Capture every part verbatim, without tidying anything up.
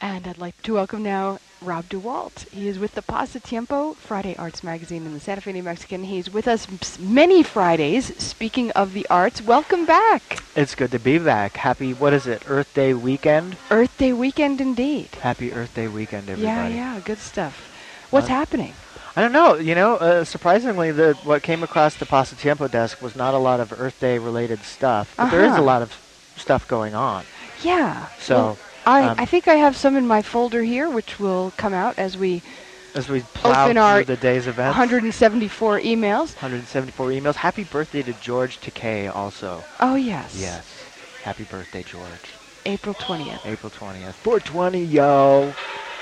And I'd like to welcome now Rob DeWalt. He is with the Pasatiempo, Friday Arts Magazine in the Santa Fe New Mexican. He's with us m- many Fridays. Speaking of the arts, welcome back. It's good to be back. Happy, what is it, Earth Day weekend? Earth Day weekend indeed. Happy Earth Day weekend, Yeah, everybody. yeah, good stuff. What's Uh, happening? I don't know, you know, uh, surprisingly, the what came across the Pasatiempo desk was not a lot of Earth Day related stuff, but there is a Uh-huh. lot of stuff going on. Yeah. So, well, I, um, I think I have some in my folder here, which will come out as we As we plow open through our the day's events, one hundred seventy-four emails. one hundred seventy-four emails. Happy birthday to George Takei also. Oh, yes. Yes. Happy birthday, George. April twentieth. April twentieth. four twenty, yo!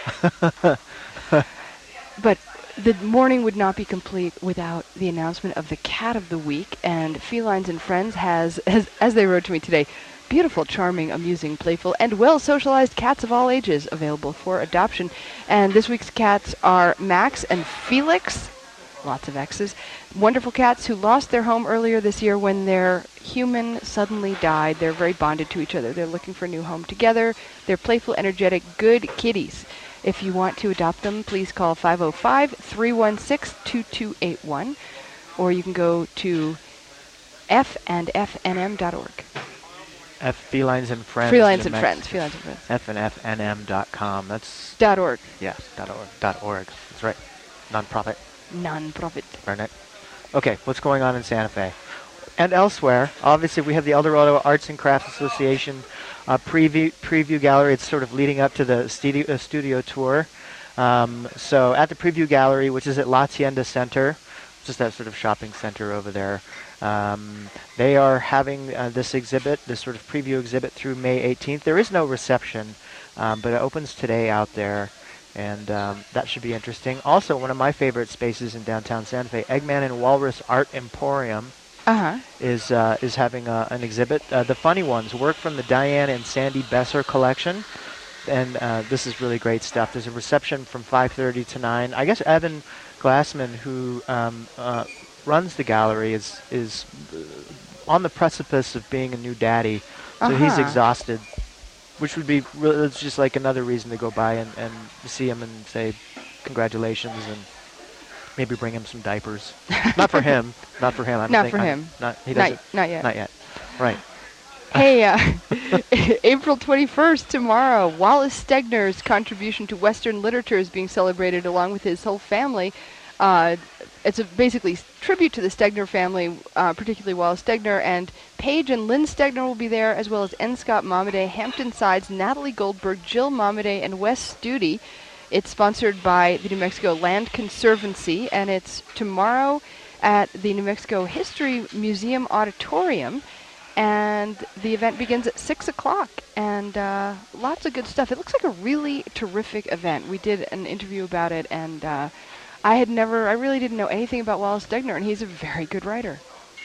But the morning would not be complete without the announcement of the Cat of the Week, and Felines and Friends has, as, as they wrote to me today, beautiful, charming, amusing, playful, and well-socialized cats of all ages available for adoption. And this week's cats are Max and Felix, lots of X's, wonderful cats who lost their home earlier this year when their human suddenly died. They're very bonded to each other. They're looking for a new home together. They're playful, energetic, good kitties. If you want to adopt them, please call five oh five, three one six, two two eight one, or you can go to f and f n m dot org. F Felines and Friends. Felines New and Friends. Mexico. Felines and Friends. F and F N M dot com. That's Dot org. yes. Dot org. Dot org. That's right. Non-profit. Non-profit. Darn it. Okay, what's going on in Santa Fe and elsewhere? Obviously, we have the El Dorado Arts and Crafts Association uh, preview preview gallery. It's sort of leading up to the studio, uh, studio tour. Um, so at the preview gallery, which is at La Tienda Center, just that sort of shopping center over there, um, they are having uh, this exhibit, this sort of preview exhibit through May eighteenth. There is no reception, um, but it opens today out there. And um, that should be interesting. Also, one of my favorite spaces in downtown Santa Fe, Eggman and Walrus Art Emporium, Uh-huh. is uh, is having uh, an exhibit. Uh, the funny ones, work from the Diane and Sandy Besser collection. And uh, this is really great stuff. There's a reception from five thirty to nine. I guess Evan Glassman, who um, uh, runs the gallery, is, is uh, on the precipice of being a new daddy. So he's Uh-huh. exhausted. Which would be really, it's just like another reason to go by and, and see him and say congratulations and maybe bring him some diapers. Not for him. Not for him. I don't Not think for I'm him. Not, he Not, doesn't. not yet. Not yet. Right. Hey, uh, April twenty-first, tomorrow, Wallace Stegner's contribution to Western literature is being celebrated along with his whole family. Uh, it's a basically s- tribute to the Stegner family, uh, particularly Wallace Stegner, and Paige and Lynn Stegner will be there, as well as N. Scott Momaday, Hampton Sides, Natalie Goldberg, Jill Momaday, and Wes Studi. It's sponsored by the New Mexico Land Conservancy, and it's tomorrow at the New Mexico History Museum Auditorium. And the event begins at six o'clock, and uh, lots of good stuff. It looks like a really terrific event. We did an interview about it, and uh, I had never, I really didn't know anything about Wallace Stegner, and he's a very good writer.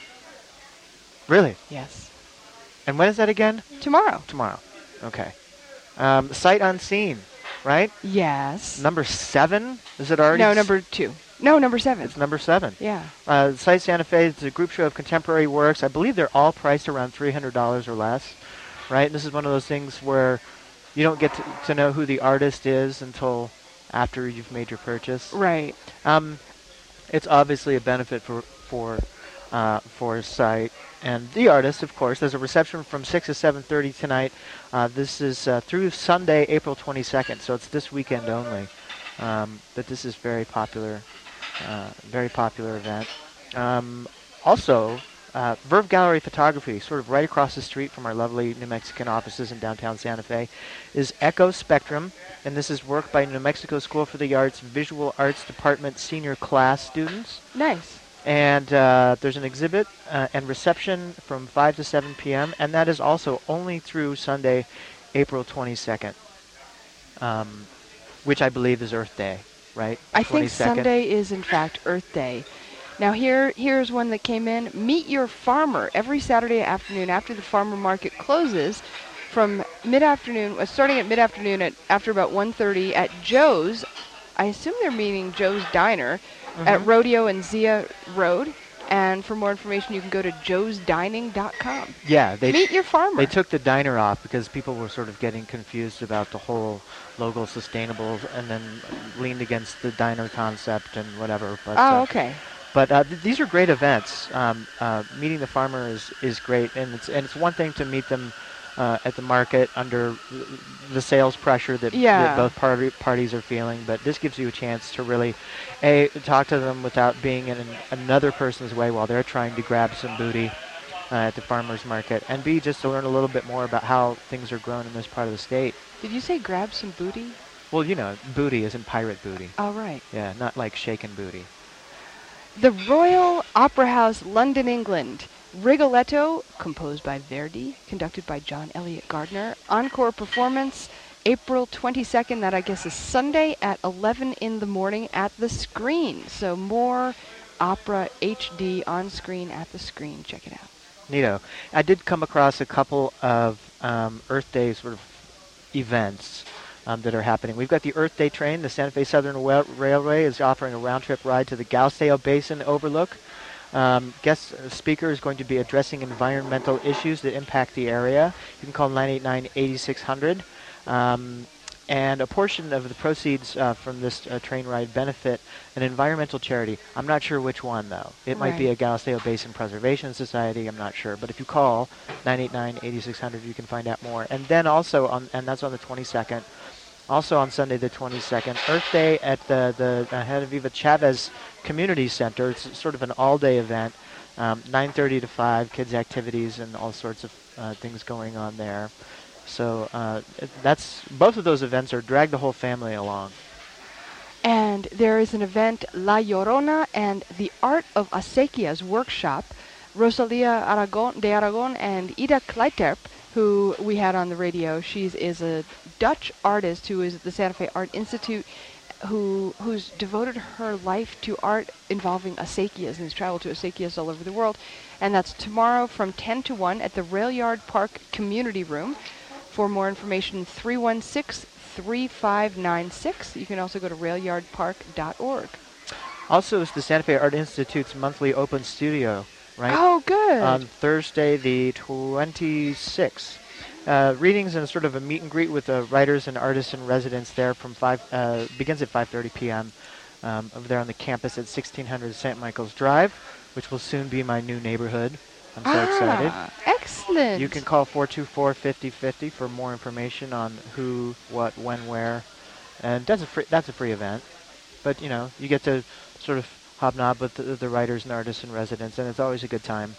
Really? Yes. And when is that again? Tomorrow. Tomorrow. Okay. Um, Sight Unseen, right? Yes. Number seven? Is it already? No, s- number two. No, number seven. It's number seven. Yeah. Uh, Sight Santa Fe is a group show of contemporary works. I believe they're all priced around three hundred dollars or less, right? And this is one of those things where you don't get to, to know who the artist is until after you've made your purchase. Right. Um, it's obviously a benefit for for uh, for Sight and the artist, of course. There's a reception from six to seven thirty tonight. Uh, this is uh, through Sunday, April twenty-second, so it's this weekend only. Um, but this is very popular, uh, very popular event. Um, also, uh, Verve Gallery Photography, sort of right across the street from our lovely New Mexican offices in downtown Santa Fe, is Echo Spectrum, and this is work by New Mexico School for the Arts Visual Arts Department senior class students. Nice. And uh, there's an exhibit uh, and reception from five to seven p.m., and that is also only through Sunday, April twenty-second, um, which I believe is Earth Day, right? I think twenty-second. Sunday is, in fact, Earth Day. Now, here, here's one that came in. Meet Your Farmer every Saturday afternoon after the farmer market closes from mid-afternoon, uh, starting at mid-afternoon at after about one thirty at Joe's. I assume they're meaning Joe's Diner at Mhm. Rodeo and Zia Road. And for more information, you can go to joes dining dot com. Yeah, they Meet your farmer. they took the diner off because people were sort of getting confused about the whole local sustainable, and then leaned against the diner concept and whatever. But Oh, uh, okay. but uh, th- these are great events. Um, uh, meeting the farmer is, is great, and it's and it's one thing to meet them uh, at the market under the sales pressure that, Yeah. that both party, parties are feeling, but this gives you a chance to really a talk to them without being in an, another person's way while they're trying to grab some booty uh, at the farmer's market, and b just to learn a little bit more about how things are grown in this part of the state. Did you say grab some booty? Well, you know, booty isn't pirate booty. Oh, right. Yeah, not like shaken booty. The Royal Opera House, London, England. Rigoletto, composed by Verdi, conducted by John Elliott Gardner. Encore performance, April twenty-second, that I guess is Sunday at eleven in the morning at the Screen. So more opera H D on screen at the Screen. Check it out. Neato. I did come across a couple of um, Earth Day sort of events um, that are happening. We've got the Earth Day train. The Santa Fe Southern Wa- Railway is offering a round-trip ride to the Galisteo Basin Overlook. Um, guest speaker is going to be addressing environmental issues that impact the area. You can call nine eight nine, eight six zero zero. Um, and a portion of the proceeds uh, from this uh, train ride benefit an environmental charity. I'm not sure which one, though. It might be a Right. Galisteo Basin Preservation Society. I'm not sure. But if you call nine eight nine, eight six zero zero, you can find out more. And then also, on, and that's on the twenty-second, also on Sunday the twenty-second, Earth Day at the, the uh, Genevieve Chavez Community Center. It's sort of an all-day event, um, nine thirty to five, kids' activities and all sorts of uh, things going on there. So uh, it- that's both of those events are drag the whole family along. And there is an event, La Llorona and the Art of Acequias workshop. Rosalia Aragon, de Aragon and Ida Kleiterp, who we had on the radio, she is a Dutch artist who is at the Santa Fe Art Institute, who who's devoted her life to art involving acequias and has traveled to acequias all over the world. And that's tomorrow from ten to one at the Rail Yard Park Community Room. For more information, three one six, three five nine six. You can also go to rail yard park dot org. Also, it's the Santa Fe Art Institute's monthly open studio, right? Oh, good. On Thursday the twenty-sixth. Uh, readings and sort of a meet and greet with the writers and artists in residence there from five uh, begins at five thirty p.m. Um, over there on the campus at sixteen hundred Saint Michael's Drive, which will soon be my new neighborhood. I'm so excited. Ah, excellent. You can call four two four, five oh five oh for more information on who, what, when, where, and that's a free that's a free event. But you know, you get to sort of hobnob with the, the writers and artists in residence, and it's always a good time.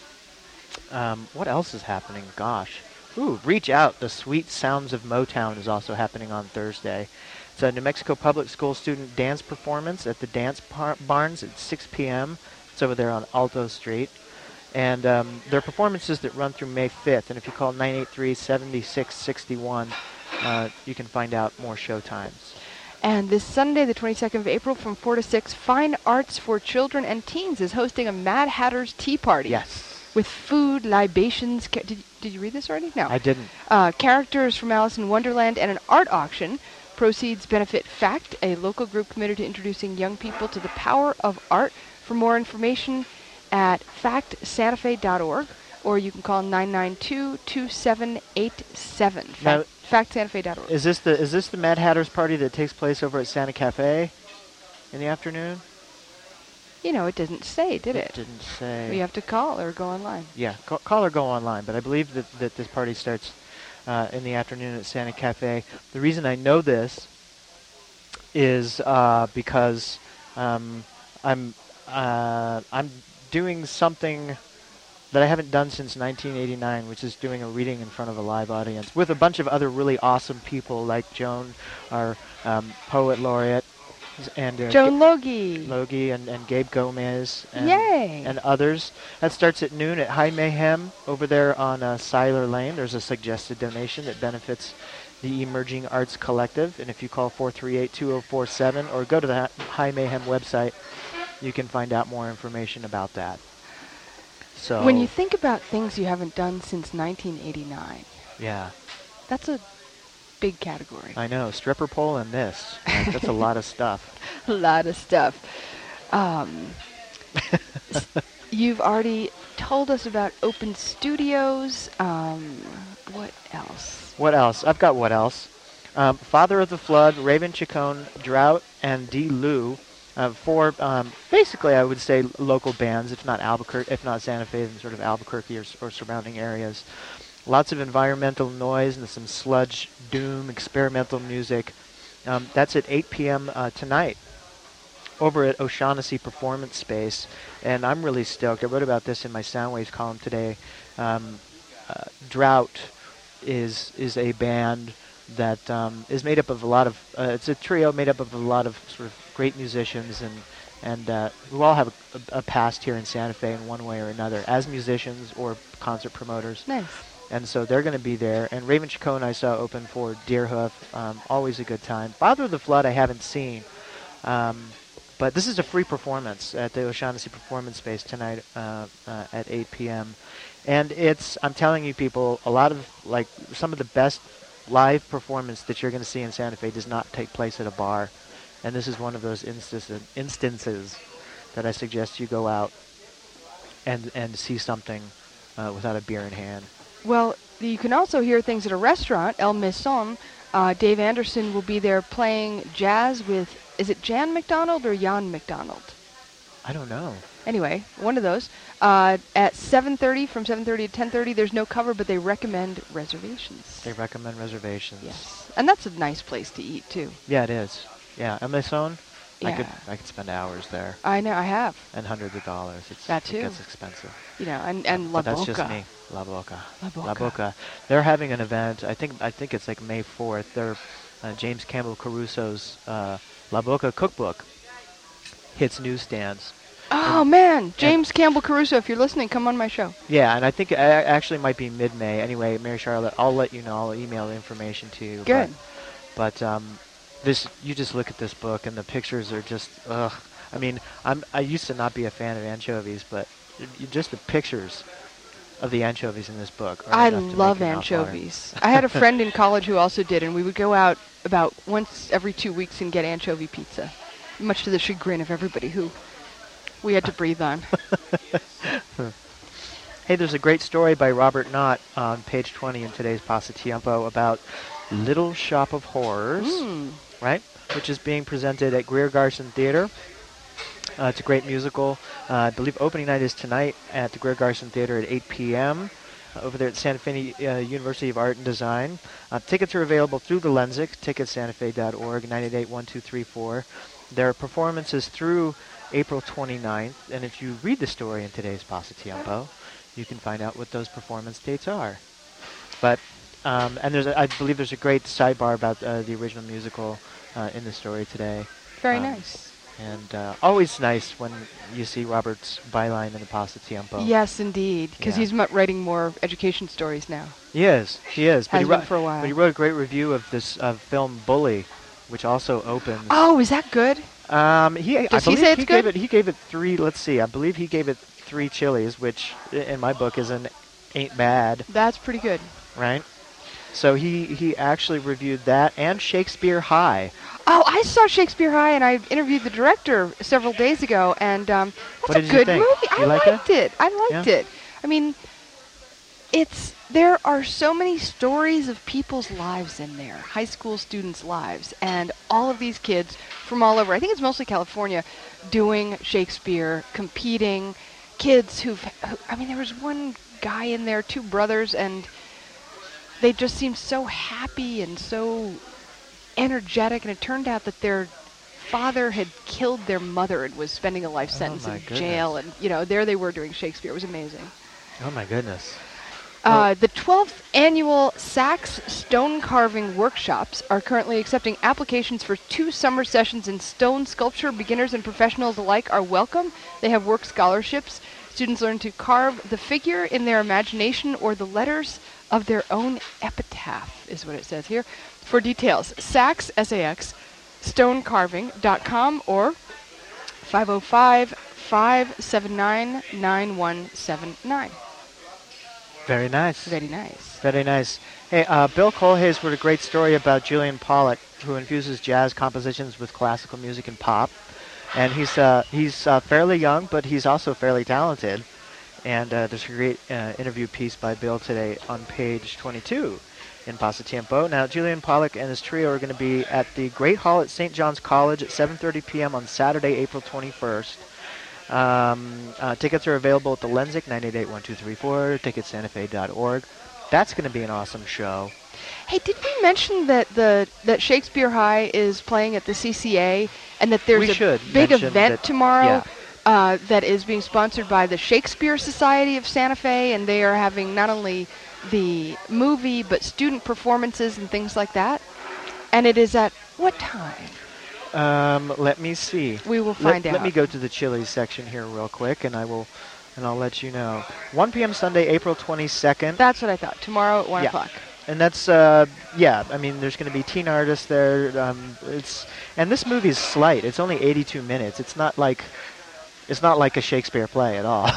Um, what else is happening? Gosh. Ooh, Reach Out, the Sweet Sounds of Motown is also happening on Thursday. It's a New Mexico Public School student dance performance at the Dance Par- Barns at six p.m. It's over there on Alto Street. And um, there are performances that run through May fifth. And if you call nine eight three, seven six six one, uh, you can find out more show times. And this Sunday, the twenty-second of April, from four to six, Fine Arts for Children and Teens is hosting a Mad Hatter's Tea Party. Yes. With food, libations. Ca- did, did you read this already? No. I didn't. Uh, characters from Alice in Wonderland and an art auction. Proceeds benefit FACT, a local group committed to introducing young people to the power of art. For more information at fact santa fe dot org, or you can call nine nine two, two seven eight seven. Now- fact santa fe dot org. Is this the is this the Mad Hatter's party that takes place over at Santa Cafe in the afternoon? You know, it didn't say, did it? didn't say. We have to call or go online. Yeah, call, call or go online. But I believe that, that this party starts uh, in the afternoon at Santa Cafe. The reason I know this is uh, because um, I'm uh, I'm doing something that I haven't done since nineteen eighty-nine, which is doing a reading in front of a live audience with a bunch of other really awesome people like Joan, our um, poet laureate, and uh, Joan Logie. Logie and, and Gabe Gomez and, Yay. and others. That starts at noon at High Mayhem over there on uh, Seiler Lane. There's a suggested donation that benefits the Emerging Arts Collective. And if you call four three eight, two oh four seven or go to the High Mayhem website, you can find out more information about that. So When you think about things you haven't done since nineteen eighty-nine, yeah, that's a big category. I know. Stripper pole and this. Like, that's a lot of stuff. A lot of stuff. Um, s- You've already told us about Open Studios. Um, what else? What else? I've got what else. Um, Father of the Flood, Raven Chacon, Drought, and D. Lou. Uh, four, um, basically, I would say local bands, if not Albuquerque, if not Santa Fe, then sort of Albuquerque or, s- or surrounding areas. Lots of environmental noise and some sludge, doom, experimental music. Um, that's at eight p.m. Uh, tonight over at O'Shaughnessy Performance Space. And I'm really stoked. I wrote about this in my Soundwaves column today. Um, uh, Drought is is a band that um, is made up of a lot of, uh, it's a trio made up of a lot of sort of great musicians and and uh, who all have a, a, a past here in Santa Fe in one way or another as musicians or concert promoters. Nice. And so they're going to be there. And Raven Chacon I saw open for Deerhoof. Um, always a good time. Father of the Flood I haven't seen. Um, but this is a free performance at the O'Shaughnessy Performance Space tonight uh, uh, at eight p.m. And it's, I'm telling you people, a lot of, like, some of the best live performance that you're going to see in Santa Fe does not take place at a bar. And this is one of those instances, instances that I suggest you go out and, and see something uh, without a beer in hand. Well, you can also hear things at a restaurant, El Maison. Uh, Dave Anderson will be there playing jazz with, is it Jan McDonald or Jan McDonald? I don't know. Anyway, one of those. Uh, at seven thirty, from seven thirty to ten thirty, there's no cover, but they recommend reservations. They recommend reservations. Yes. And that's a nice place to eat, too. Yeah, it is. Yeah, El Maison, I could Yeah. I could spend hours there I know, I have. and hundreds of dollars. It's, That too. It gets expensive. You know, and, and La But that's Boca. just me. La Boca. La Boca. La Boca. They're having an event. I think I think it's like May fourth. They're uh, James Campbell Caruso's uh, La Boca cookbook hits newsstands. Oh, man. James Campbell Caruso, if you're listening, come on my show. Yeah, and I think it a- actually might be mid-May. Anyway, Mary Charlotte, I'll let you know. I'll email the information to you. Good. But, but um, this you just look at this book and the pictures are just ugh. I mean, I'm I used to not be a fan of anchovies, but y- y- just the pictures of the anchovies in this book are I enough to make love your mouth water. anchovies. I had a friend in college who also did, and we would go out about once every two weeks and get anchovy pizza, much to the chagrin of everybody who we had to breathe on. Hey, there's a great story by Robert Knott on page twenty in today's Pasatiempo about Little Shop of Horrors, Mm. right? Which is being presented at Greer Garson Theater. Uh, it's a great musical. Uh, I believe opening night is tonight at the Greer Garson Theater at eight p.m. Uh, over there at Santa Fe uh, University of Art and Design. Uh, tickets are available through the Lensic, tickets santa fe dot org, nine eight eight, one two three four. There are performances through April twenty-ninth, and if you read the story in today's Pasatiempo, you can find out what those performance dates are. But um, and there's a, I believe there's a great sidebar about uh, the original musical uh, in the story today. Very Um, nice. And uh, always nice when you see Robert's byline in the Pasatiempo. Yes, indeed, because Yeah. he's mu- writing more education stories now. He is. He is. But Has he, been wrote, for a while. but he wrote a great review of this uh, film Bully, which also opens. Oh, is that good? Um, he, I Does he believe say it's he gave good? it. He gave it three. Let's see. I believe he gave it three chilies, which i- in my book is an ain't bad, That's pretty good. right? So he he actually reviewed that and Shakespeare High. Oh, I saw Shakespeare High, and I interviewed the director several days ago, and um, that's What a did you good think? movie. You I like it? liked it. I liked Yeah? it. I mean, it's there are so many stories of people's lives in there, high school students' lives, and all of these kids from all over. I think it's mostly California, doing Shakespeare, competing. Kids who've, who, I mean, there was one guy in there, two brothers, and they just seemed so happy and so energetic, and it turned out that their father had killed their mother and was spending a life Oh sentence my in jail, goodness. and you know, there they were doing Shakespeare. It was amazing. Oh my goodness. Uh, the twelfth annual Sachs Stone Carving Workshops are currently accepting applications for two summer sessions in stone sculpture. Beginners and professionals alike are welcome. They have work scholarships. Students learn to carve the figure in their imagination or the letters of their own epitaph, is what it says here. For details, Sachs, S A X, stonecarving dot com or five oh five, five seven nine, nine one seven nine. Very nice. Very nice. Very nice. Hey, uh, Bill Colhayes wrote a great story about Julian Pollock, who infuses jazz compositions with classical music and pop. and he's uh, he's uh, fairly young, but he's also fairly talented. And uh, there's a great uh, interview piece by Bill today on page twenty-two in Pasatiempo. Now, Julian Pollock and his trio are going to be at the Great Hall at Saint John's College at seven thirty p.m. on Saturday, April twenty-first. Um, uh, tickets are available at the Lensic, nine eight eight, one two three four, tickets santa fe dot org. That's going to be an awesome show. Hey, did we mention that the that Shakespeare High is playing at the C C A and that there's We a should big mention event that- tomorrow yeah. uh, that is being sponsored by the Shakespeare Society of Santa Fe, and they are having not only the movie but student performances and things like that. And it is at what time? Um, let me see. We will Let, find let out. me go to the Chili's section here real quick, and I will, and I'll let you know. one p.m. Sunday, April twenty-second. That's what I thought. Tomorrow at one Yeah. o'clock. And that's uh yeah, I mean there's going to be teen artists there. Um, it's and this movie's slight. It's only eighty-two minutes. It's not like it's not like a Shakespeare play at all.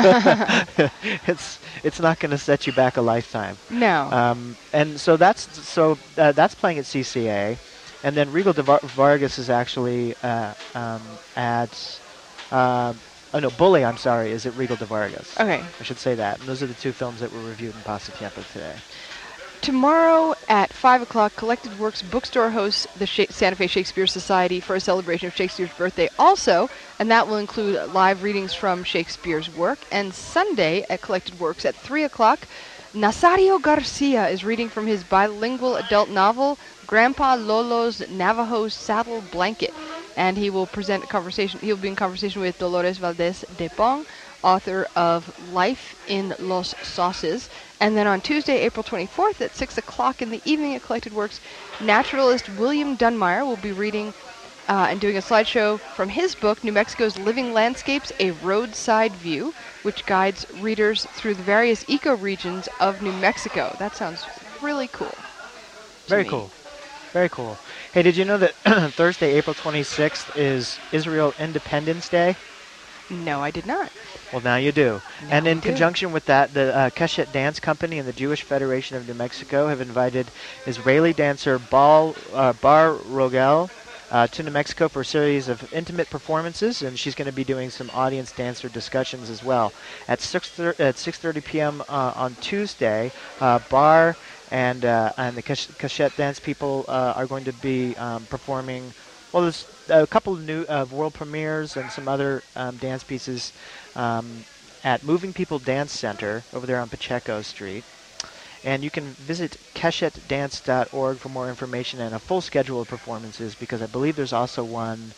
it's it's not going to set you back a lifetime. No. Um, and so that's so uh, that's playing at C C A, and then Regal de Var- Vargas is actually uh, um, at uh, oh no, Bully. I'm sorry, is at Regal de Vargas. Okay. I should say that. And those are the two films that were reviewed in Pasatiempo today. Tomorrow at five o'clock, Collected Works Bookstore hosts the Sha- Santa Fe Shakespeare Society for a celebration of Shakespeare's birthday also, and that will include live readings from Shakespeare's work. And Sunday at Collected Works at three o'clock, Nazario Garcia is reading from his bilingual adult novel, Grandpa Lolo's Navajo Saddle Blanket. And he will present a conversation, he'll be in conversation with Dolores Valdez de Pong, author of Life in Los Sauces. And then on Tuesday, April twenty-fourth at six o'clock in the evening at Collected Works, naturalist William Dunmeyer will be reading uh, and doing a slideshow from his book, New Mexico's Living Landscapes, A Roadside View, which guides readers through the various ecoregions of New Mexico. That sounds really cool. to Very me. cool. Very cool. Hey, did you know that Thursday, April twenty-sixth is Israel Independence Day? No, I did not. Well, now you do. Now And in I do. conjunction with that, the uh, Keshet Dance Company and the Jewish Federation of New Mexico have invited Israeli dancer Bal, uh, Bar Rogel uh, to New Mexico for a series of intimate performances, and she's going to be doing some audience dancer discussions as well. At six thir- at six thirty p.m. Uh, on Tuesday, uh, Bar and uh, and the Kesh- Keshet Dance people uh, are going to be um, performing. Well, there's a couple of new uh, world premieres and some other um, dance pieces um, at Moving People Dance Center over there on Pacheco Street. And you can visit keshet dance dot org for more information and a full schedule of performances, because I believe there's also one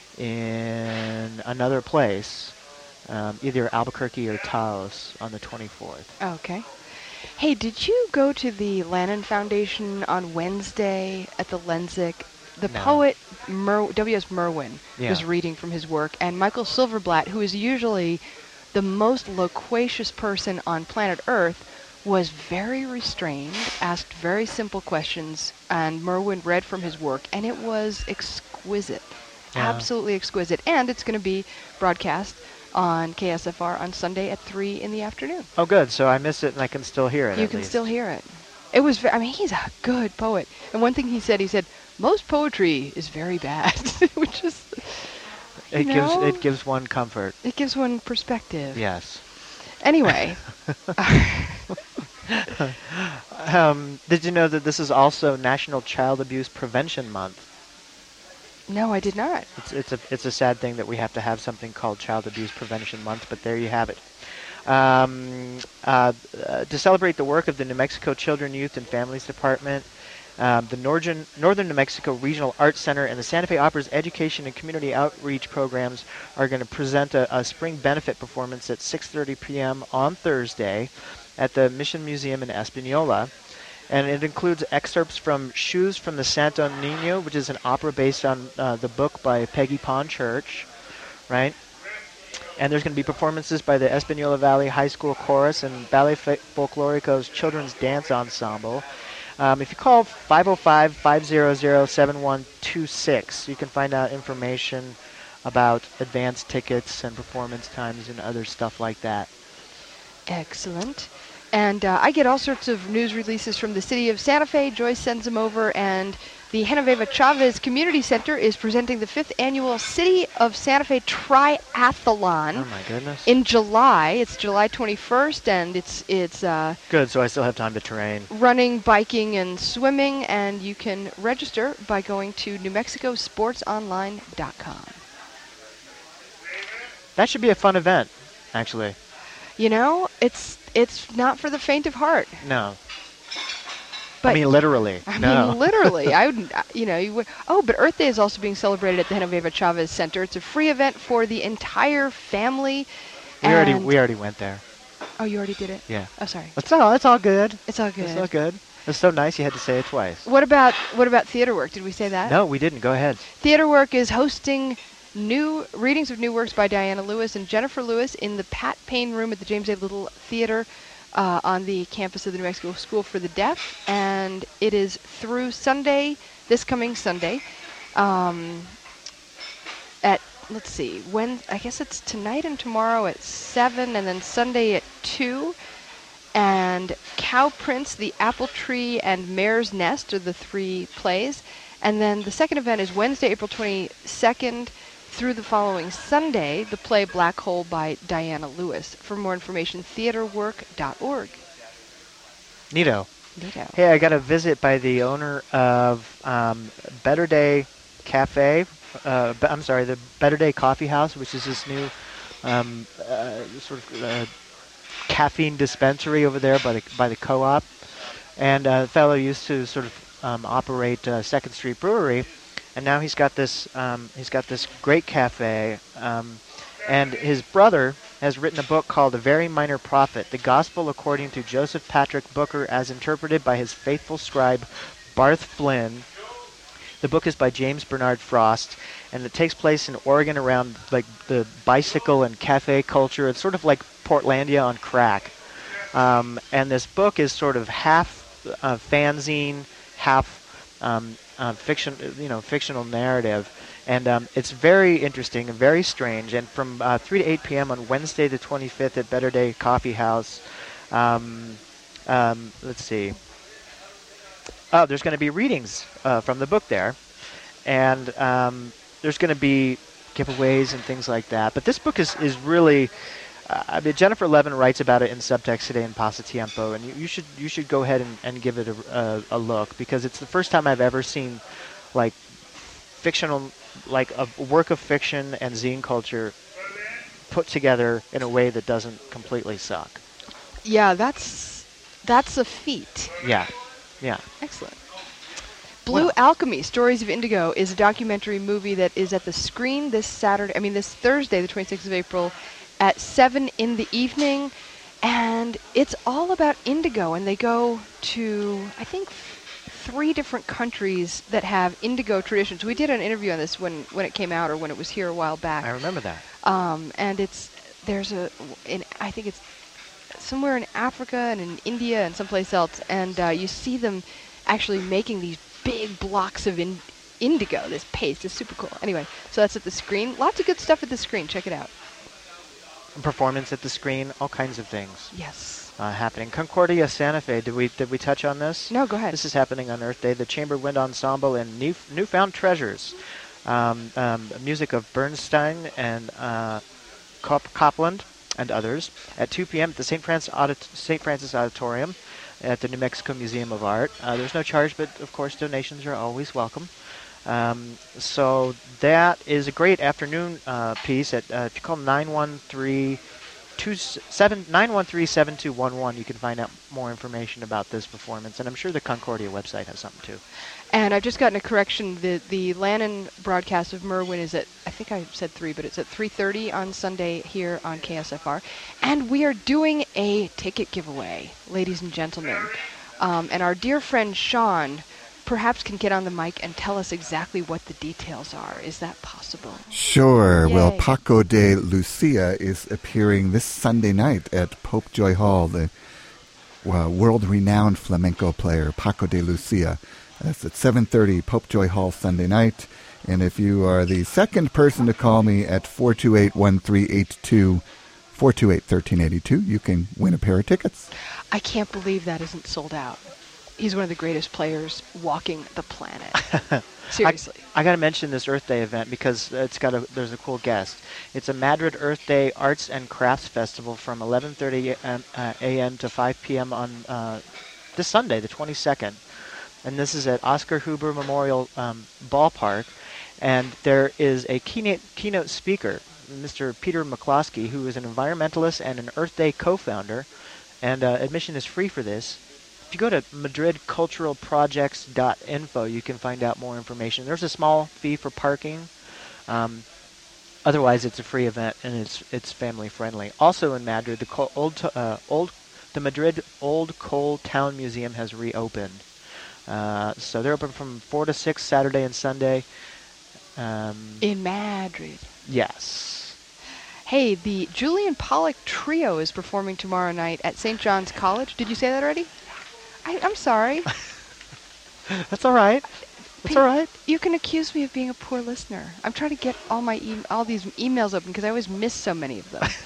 in another place, um, either Albuquerque or Taos on the twenty-fourth. Okay. Hey, did you go to the Lannan Foundation on Wednesday at the Lensic? The No. poet Mer- W S. Merwin Yeah. was reading from his work, and Michael Silverblatt, who is usually the most loquacious person on planet Earth, was very restrained, asked very simple questions, and Merwin read from his work, and it was exquisite. Yeah. Absolutely exquisite. And it's going to be broadcast on K S F R on Sunday at three in the afternoon. Oh, good. So I missed it and I can still hear it. You at can least. still hear it. It was, ve- I mean, he's a good poet. And one thing he said, he said, most poetry is very bad, which is, It you gives know, it gives one comfort. it gives one perspective. Yes. Anyway, um, did you know that this is also National Child Abuse Prevention Month? no, I did not. It's it's a it's a sad thing that we have to have something called Child Abuse Prevention Month, but there you have it. Um, uh, uh, to celebrate the work of the New Mexico Children, Youth, and Families Department, um, the Northern, Northern New Mexico Regional Arts Center and the Santa Fe Opera's education and community outreach programs are going to present a, a spring benefit performance at six thirty p.m. on Thursday at the Mission Museum in Espanola. And it includes excerpts from Shoes from the Santo Niño, which is an opera based on uh, the book by Peggy Pond Church, right? And there's going to be performances by the Espanola Valley High School Chorus and Ballet F- Folklorico's Children's Dance Ensemble. Um, if you call five oh five, five hundred, seven one two six, you can find out information about advance tickets and performance times and other stuff like that. Excellent. And uh, I get all sorts of news releases from the city of Santa Fe. Joyce sends them over, and The Genoveva Chavez Community Center is presenting the fifth annual City of Santa Fe Triathlon. Oh my goodness. In July. It's July twenty-first, and it's it's uh, good. So I still have time to train. Running, biking, and swimming, and you can register by going to new mexico sports online dot com. That should be a fun event, actually. You know, it's it's not for the faint of heart. No. But I mean, literally. I no. mean, literally. I would, you know, you would. Oh, but Earth Day is also being celebrated at the Genoveva Chavez Center. It's a free event for the entire family. We already we already went there. Oh, you already did it? Yeah. Oh, sorry. It's all it's all good. It's all good. It's all good. It's so nice you had to say it twice. What about what about Theater Work? Did we say that? No, we didn't. Go ahead. Theater Work is hosting new readings of new works by Diana Lewis and Jennifer Lewis in the Pat Payne Room at the James A. Little Theater uh, on the campus of the New Mexico School for the Deaf, and it is through Sunday, this coming Sunday, um, at let's see, when I guess it's tonight and tomorrow at seven, and then Sunday at two. And Cow Prince, The Apple Tree, and Mare's Nest are the three plays. And then the second event is Wednesday, April twenty-second, through the following Sunday, the play Black Hole by Diana Lewis. For more information, theater work dot org. Neato. Neato. Hey, I got a visit by the owner of um, Better Day Cafe. Uh, b- I'm sorry, the Better Day Coffee House, which is this new um, uh, sort of uh, caffeine dispensary over there by the by the co-op. And uh, the fellow used to sort of um, operate uh, Second Street Brewery, and now he's got this um, he's got this great cafe. Um, and his brother has written a book called A Very Minor Prophet: The Gospel According to Joseph Patrick Booker, as interpreted by his faithful scribe Barth Flynn. The book is by James Bernard Frost, and it takes place in Oregon around like the bicycle and cafe culture. It's sort of like Portlandia on crack. Um, and this book is sort of half uh, fanzine, half um, uh, fiction, you know, fictional narrative, and um, it's very interesting and very strange. And from uh, three to eight p.m. on Wednesday the twenty-fifth at Better Day Coffee House. Um, um, let's see. Oh, there's going to be readings uh, from the book there, and um, there's going to be giveaways and things like that. But this book is, is really, uh, I mean, Jennifer Levin writes about it in Subtext today in Pasatiempo, and you, you should you should go ahead and, and give it a, a, a look, because it's the first time I've ever seen like fictional, like a work of fiction and zine culture put together in a way that doesn't completely suck. Yeah, that's that's a feat. Yeah. Yeah. Excellent. Blue well. Alchemy, Stories of Indigo, is a documentary movie that is at the screen this Saturday, I mean this Thursday, the twenty-sixth of April, at seven in the evening. And it's all about indigo, and they go to, I think, three different countries that have indigo traditions. We did an interview on this when, when it came out, or when it was here a while back. I remember that. Um, and it's, there's a, in, I think it's somewhere in Africa and in India and someplace else, and uh, you see them actually making these big blocks of in- indigo, this paste. It's super cool. Anyway, so that's at the screen. Lots of good stuff at the screen. Check it out. Performance at the screen, all kinds of things. Yes. Uh, happening. Concordia Santa Fe, did we did we touch on this? No, go ahead. This is happening on Earth Day. The Chamber Wind Ensemble and New, Newfound Treasures. Um, um, music of Bernstein and uh, Cop- Copland. And others, at two p.m. at the Saint Francis, Audit- Saint Francis Auditorium at the New Mexico Museum of Art. Uh, there's no charge, but of course donations are always welcome. Um, so that is a great afternoon uh, piece. At uh, if you call nine one three, seven two one one, you can find out more information about this performance. And I'm sure the Concordia website has something too. And I've just gotten a correction. The the Lannon broadcast of Merwin is at, I think I said three, but it's at three thirty on Sunday here on K S F R. And we are doing a ticket giveaway, ladies and gentlemen. Um, and our dear friend Sean perhaps can get on the mic and tell us exactly what the details are. Is that possible? Sure. Yay. Well, Paco de Lucia is appearing this Sunday night at Pope Joy Hall, the uh, world-renowned flamenco player, Paco de Lucia. That's at seven thirty, Pope Joy Hall, Sunday night. And if you are the second person to call me at four two eight, one three eight two, four two eight, one three eight two, you can win a pair of tickets. I can't believe that isn't sold out. he's one of the greatest players walking the planet. Seriously. I, I got to mention this Earth Day event because it's got a there's a cool guest. It's a Madrid Earth Day Arts and Crafts Festival from eleven thirty a m to five p m on uh, this Sunday, the twenty-second. And this is at Oscar Huber Memorial um, Ballpark. And there is a keynote, keynote speaker, Mister Peter McCloskey, who is an environmentalist and an Earth Day co-founder. And uh, admission is free for this. If you go to madrid cultural projects dot info, you can find out more information. There's a small fee for parking. Um, otherwise, it's a free event and it's it's family friendly. Also in Madrid, the Col- old uh, old the Madrid Old Coal Town Museum has reopened. Uh, so they're open from four to six Saturday and Sunday. Um, In Madrid. yes. Hey, the Julian Pollock Trio is performing tomorrow night at Saint John's College. Did you say that already? I, I'm sorry. That's all right. That's all right. You can accuse me of being a poor listener. I'm trying to get all my e- all these emails open because I always miss so many of them.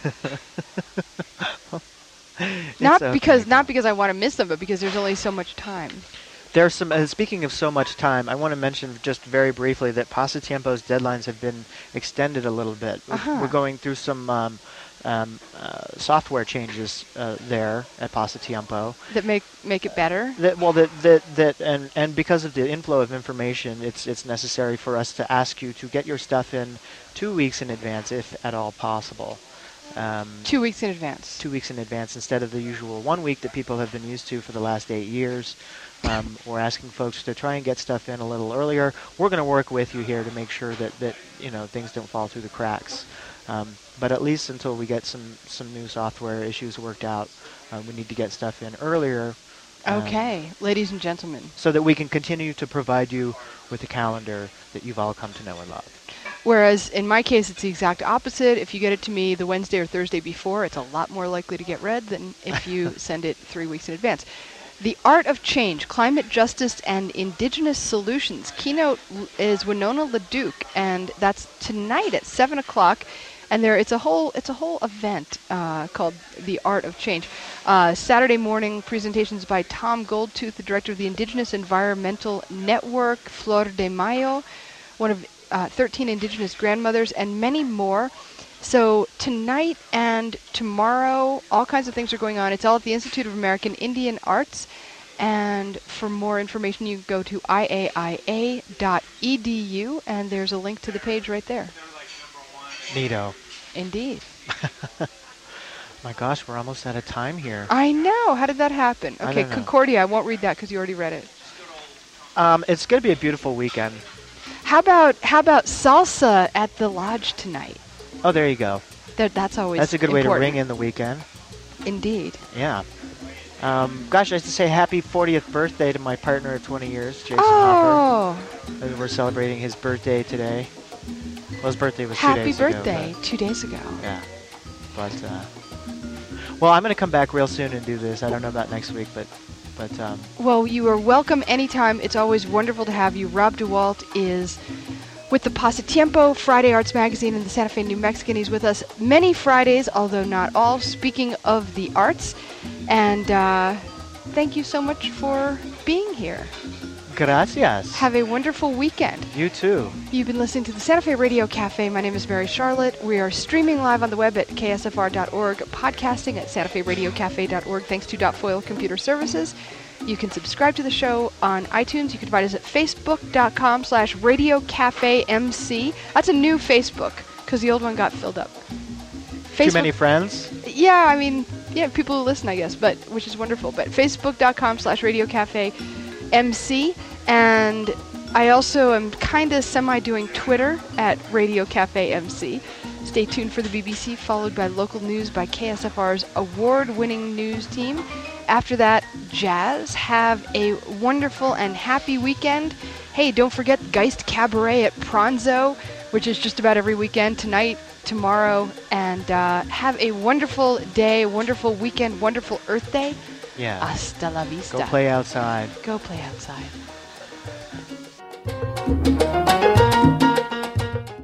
not okay. because not because I want to miss them, but because there's only so much time. There's some. Uh, speaking of so much time, I want to mention just very briefly that Pasatiempo's deadlines have been extended a little bit. We're, Uh-huh. we're going through some um, um, uh, software changes uh, there at Pasatiempo. That make make it better. That well, that that that and and because of the inflow of information, it's it's necessary for us to ask you to get your stuff in two weeks in advance, if at all possible. Um, Two weeks in advance. two weeks in advance instead of the usual one week that people have been used to for the last eight years. Um, we're asking folks to try and get stuff in a little earlier. We're going to work with you here to make sure that, that you know things don't fall through the cracks. Um, but at least until we get some, some new software issues worked out, uh, we need to get stuff in earlier. um, Okay, ladies and gentlemen. So that we can continue to provide you with a calendar that you've all come to know and love. Whereas in my case, it's the exact opposite. If you get it to me the Wednesday or Thursday before, it's a lot more likely to get read than if you send it three weeks in advance. The Art of Change, Climate Justice and Indigenous Solutions. Keynote l- is Winona LaDuke, and that's tonight at seven o'clock. And there, it's a whole, it's a whole event uh, called The Art of Change. Uh, Saturday morning presentations by Tom Goldtooth, the director of the Indigenous Environmental Network, Flor de Mayo, one of uh, thirteen Indigenous grandmothers, and many more. So tonight and tomorrow, all kinds of things are going on. It's all at the Institute of American Indian Arts. And for more information, you can go to I A I A dot E D U, and there's a link to the page right there. Neato. Indeed. My gosh, we're almost out of time here. I know. How did that happen? I Okay, don't know. Concordia. I won't read that because you already read it. Um, it's going to be a beautiful weekend. How about how about salsa at the lodge tonight? Oh, there you go. That that's always That's a good way to important. ring in the weekend. Indeed. Yeah. Um, gosh, I have to say happy fortieth birthday to my partner of twenty years, Jason Hopper. Oh, Uh, We're celebrating his birthday today. Well, his birthday was two happy days birthday! ago. Two days ago. but- Yeah. But, uh, well, I'm going to come back real soon and do this. I don't know about next week, but, but, um, Well, you are welcome anytime. It's always wonderful to have you. Rob DeWalt is with the Pasatiempo Friday Arts Magazine in the Santa Fe New Mexican. He's with us many Fridays, although not all, speaking of the arts. And uh, thank you so much for being here. gracias. Have a wonderful weekend. You too. You've been listening to the Santa Fe Radio Cafe. My name is Mary Charlotte. We are streaming live on the web at K S F R dot org, podcasting at Santa Fe Radio Cafe dot org, thanks to Dot Foil Computer Services. You can subscribe to the show on iTunes. You can find us at facebook.com slash Radio Cafe MC. That's a new Facebook, because the old one got filled up. Too many friends? Yeah, I mean, yeah, people who listen, I guess, but which is wonderful. But facebook.com slash Radio Cafe MC. And I also am kind of semi-doing Twitter at Radio Cafe M C. Stay tuned for the B B C, followed by local news by K S F R's award-winning news team. After that, jazz. Have a wonderful and happy weekend. Hey, don't forget Geist Cabaret at Pronzo, which is just about every weekend, tonight, tomorrow. And uh, have a wonderful day, wonderful weekend, wonderful Earth Day. Yeah. Hasta la vista. Go play outside. Go play outside.